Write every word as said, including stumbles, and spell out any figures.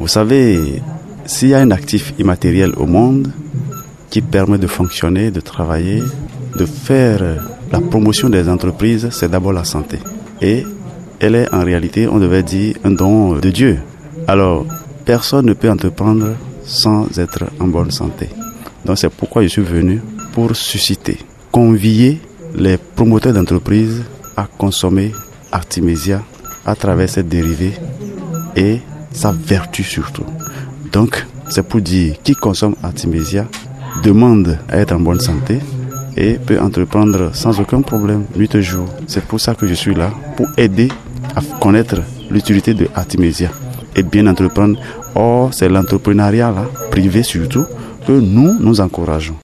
Vous savez, s'il y a un actif immatériel au monde qui permet de fonctionner, de travailler, de faire la promotion des entreprises, c'est d'abord la santé. Et elle est en réalité, on devait dire, un don de Dieu. Alors, personne ne peut entreprendre sans être en bonne santé. Donc c'est pourquoi je suis venu pour susciter, convier les promoteurs d'entreprises à consommer Artemisia à travers cette dérivée et sa vertu surtout. Donc, c'est pour dire qui consomme Artemisia demande à être en bonne santé et peut entreprendre sans aucun problème, nuit et jour. C'est pour ça que je suis là, pour aider à connaître l'utilité de Artemisia et bien entreprendre. Or, c'est l'entrepreneuriat là, privé surtout, que nous, nous encourageons.